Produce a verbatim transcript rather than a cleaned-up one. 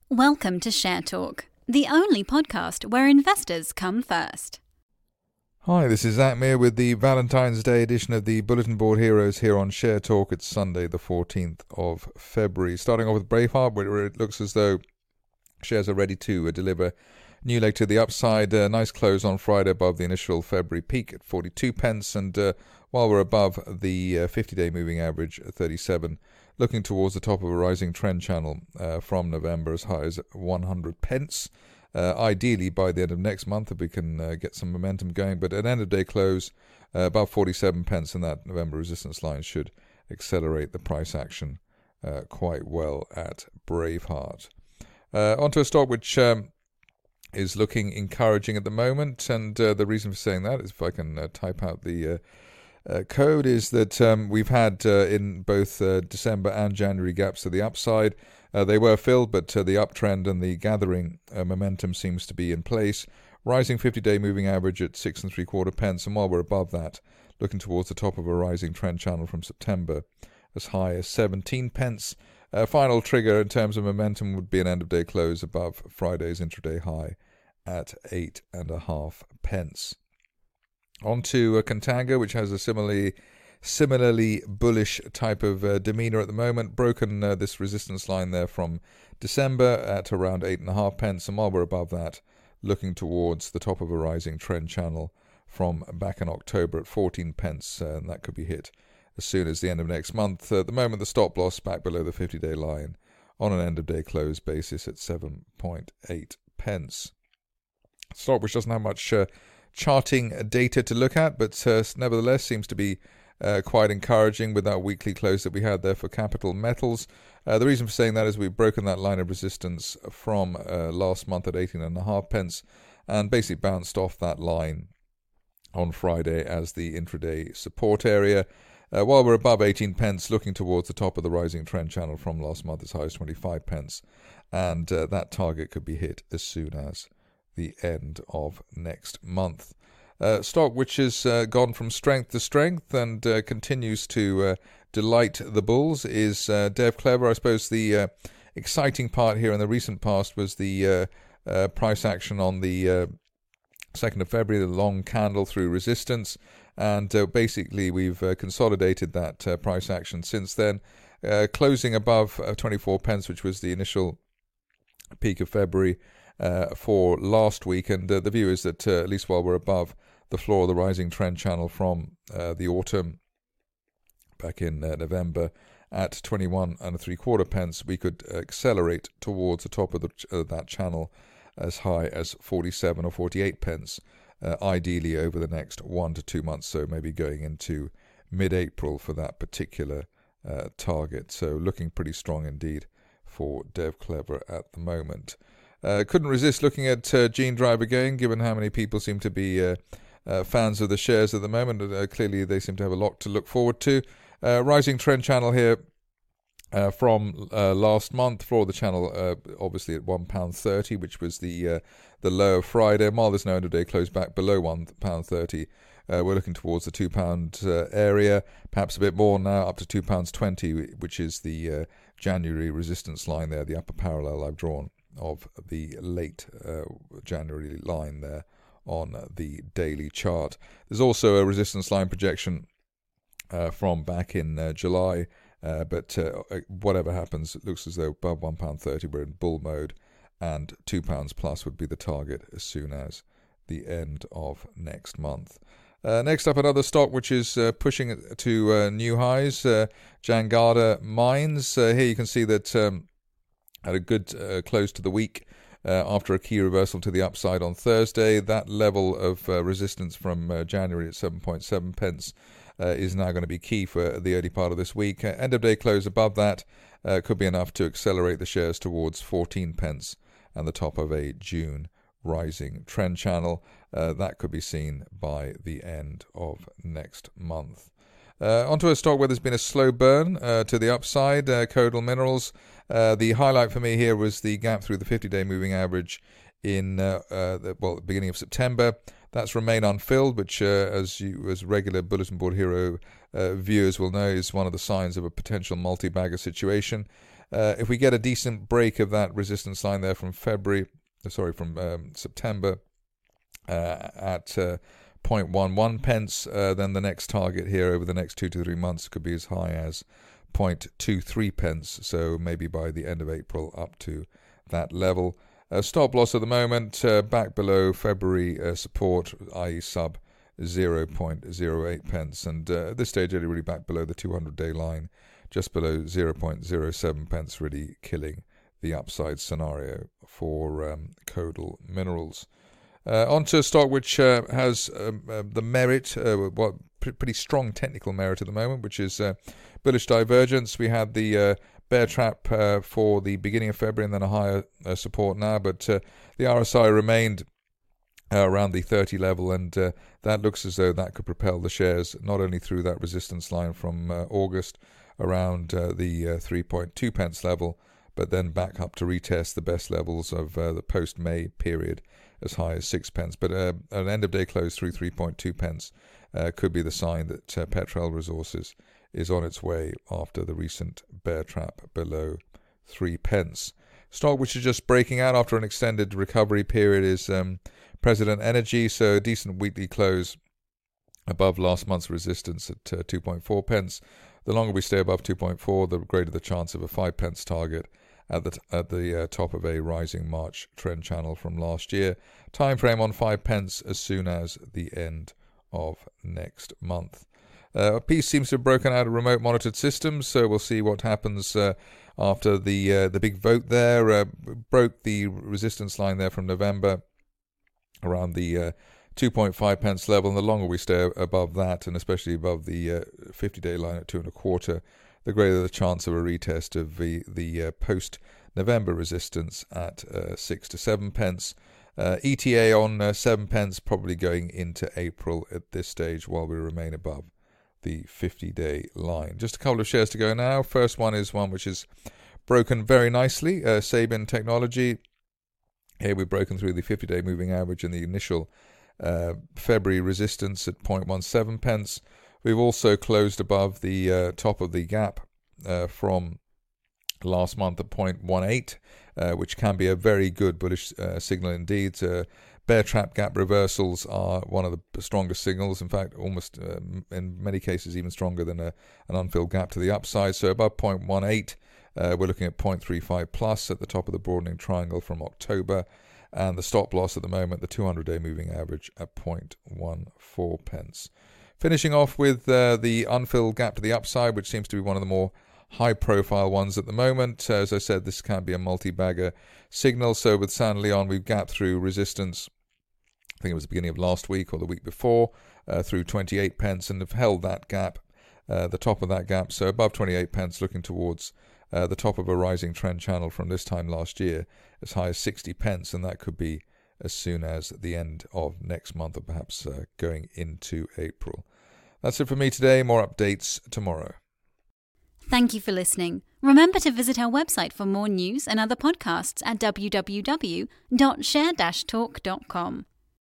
Welcome to Share Talk, the only podcast where investors come first. Hi, this is Zach Meir with the Valentine's Day edition of the Bulletin Board Heroes here on Share Talk. It's Sunday, the fourteenth of February. Starting off with Braveheart, where it looks as though shares are ready to uh, deliver new leg to the upside. A uh, nice close on Friday above the initial February peak at forty-two pence, and uh, while we're above the uh, fifty-day moving average at thirty-seven, looking towards the top of a rising trend channel uh, from November as high as one hundred pence. Uh, ideally by the end of next month if we can uh, get some momentum going, but at end of day close uh, above forty-seven pence, and that November resistance line should accelerate the price action uh, quite well at Braveheart. Uh, onto a stock which um, is looking encouraging at the moment, and uh, the reason for saying that is, if I can uh, type out the uh, uh, code, is that um, we've had uh, in both uh, December and January gaps to the upside. Uh, they were filled, but uh, the uptrend and the gathering uh, momentum seems to be in place. Rising fifty-day moving average at six and three quarter pence, and while we're above that, looking towards the top of a rising trend channel from September, as high as seventeen pence. Uh, final trigger in terms of momentum would be an end of day close above Friday's intraday high at eight and a half pence. On to uh, Contango, which has a similarly Similarly bullish type of uh, demeanour at the moment. Broken uh, this resistance line there from December at around eight and a half pence, and while we're above that, looking towards the top of a rising trend channel from back in October at fourteen pence, uh, and that could be hit as soon as the end of next month. Uh, at the moment, the stop loss back below the fifty-day line on an end of day close basis at seven point eight pence. Stock which doesn't have much uh, charting data to look at, but uh, nevertheless seems to be Uh, quite encouraging with that weekly close that we had there for Capital Metals. Uh, the reason for saying that is we've broken that line of resistance from uh, last month at eighteen and a half pence, and basically bounced off that line on Friday as the intraday support area. Uh, while we're above eighteen pence, looking towards the top of the rising trend channel from last month as high as twenty-five pence, and uh, that target could be hit as soon as the end of next month. Uh, stock which has uh, gone from strength to strength and uh, continues to uh, delight the bulls is uh, Dev Clever. I suppose the uh, exciting part here in the recent past was the uh, uh, price action on the uh, second of February, the long candle through resistance, and uh, basically we've uh, consolidated that uh, price action since then, uh, closing above uh, twenty-four pence, which was the initial peak of February uh, for last week, and uh, the view is that uh, at least while we're above the floor of the rising trend channel from uh, the autumn back in uh, November at twenty-one and a three quarter pence, we could accelerate towards the top of the, uh, that channel as high as forty-seven or forty-eight pence, uh, ideally over the next one to two months, so maybe going into mid-April for that particular uh, target. So looking pretty strong indeed for Dev Clever at the moment. Uh, couldn't resist looking at uh, Gene Drive again, given how many people seem to be uh, Uh, fans of the shares at the moment. Uh, clearly they seem to have a lot to look forward to. Uh, rising trend channel here uh, from uh, last month for the channel, uh, obviously at one pound thirty, which was the uh, the low of Friday. While there's no end of day close back below one pound thirty, uh, we're looking towards the two pound uh, area, perhaps a bit more now, up to two pounds twenty, which is the uh, January resistance line there, the upper parallel I've drawn of the late uh, January line there on the daily chart. There's also a resistance line projection uh, from back in uh, July, uh, but uh, whatever happens, it looks as though above one pound thirty we're in bull mode, and two pounds plus would be the target as soon as the end of next month. Uh, next up, another stock which is uh, pushing to uh, new highs, uh, Jangada Mines. Uh, here you can see that um, had a good uh, close to the week uh, after a key reversal to the upside on Thursday. That level of uh, resistance from uh, January at seven point seven pence uh, is now going to be key for the early part of this week. Uh, end of day close above that uh, could be enough to accelerate the shares towards fourteen pence and the top of a June rising trend channel. Uh, that could be seen by the end of next month. Uh, onto a stock where there's been a slow burn uh, to the upside, uh, Codal Minerals. Uh, the highlight for me here was the gap through the fifty-day moving average in uh, uh, the well, beginning of September. That's remained unfilled, which, uh, as you as regular Bulletin Board Hero uh, viewers will know, is one of the signs of a potential multi-bagger situation. Uh, if we get a decent break of that resistance line there from February, sorry, from um, September uh, at uh, zero point one one pence, uh, then the next target here over the next two to three months could be as high as zero point two three pence. So maybe by the end of April up to that level. Uh, stop loss at the moment uh, back below February uh, support, that is sub zero point zero eight pence, and uh, at this stage only really back below the two hundred day line, just below zero point zero seven pence, really killing the upside scenario for um, Codal Minerals. Uh, on to a stock which uh, has um, uh, the merit, uh, what pretty strong technical merit at the moment, which is uh, bullish divergence. We had the uh, bear trap uh, for the beginning of February and then a higher uh, support now, but uh, the R S I remained uh, around the thirty level, and uh, that looks as though that could propel the shares not only through that resistance line from uh, August around uh, the uh, three point two pence level, but then back up to retest the best levels of uh, the post-May period as high as six pence. But uh, an end-of-day close through three point two pence uh, could be the sign that uh, Petrel Resources is on its way after the recent bear trap below three pence. Stock which is just breaking out after an extended recovery period is um, President Energy, so a decent weekly close above last month's resistance at uh, two point four pence. The longer we stay above two point four, the greater the chance of a five pence target at the t- at the uh, top of a rising March trend channel from last year. Time frame on five pence as soon as the end of next month. Uh, a piece seems to have broken out of remote monitored systems, so we'll see what happens uh, after the uh, the big vote there. Uh, broke the resistance line there from November around the uh, two point five pence level, and the longer we stay above that, and especially above the uh, fifty-day line at two and a quarter, the greater the chance of a retest of the the uh, post-November resistance at uh, six to seven pence. Uh, E T A on uh, seven pence, probably going into April at this stage, while we remain above the fifty-day line. Just a couple of shares to go now. First one is one which is broken very nicely, uh, Sabin Technology. Here we've broken through the fifty-day moving average and the initial uh, February resistance at zero point one seven pence. We've also closed above the uh, top of the gap uh, from last month at zero point one eight, uh, which can be a very good bullish uh, signal indeed. Uh, bear trap gap reversals are one of the strongest signals, in fact almost uh, in many cases even stronger than a, an unfilled gap to the upside. So above zero point one eight, uh, we're looking at zero point three five plus at the top of the broadening triangle from October, and the stop loss at the moment, the two hundred day moving average at zero point one four pence. Finishing off with uh, the unfilled gap to the upside, which seems to be one of the more high-profile ones at the moment. Uh, as I said, this can be a multi-bagger signal. So with San Leon, we've gapped through resistance, I think it was the beginning of last week or the week before, uh, through twenty-eight pence, and have held that gap, uh, the top of that gap. So above twenty-eight pence, looking towards uh, the top of a rising trend channel from this time last year, as high as sixty pence, and that could be as soon as the end of next month, or perhaps uh, going into April. That's it for me today. More updates tomorrow. Thank you for listening. Remember to visit our website for more news and other podcasts at w w w dot share dash talk dot com.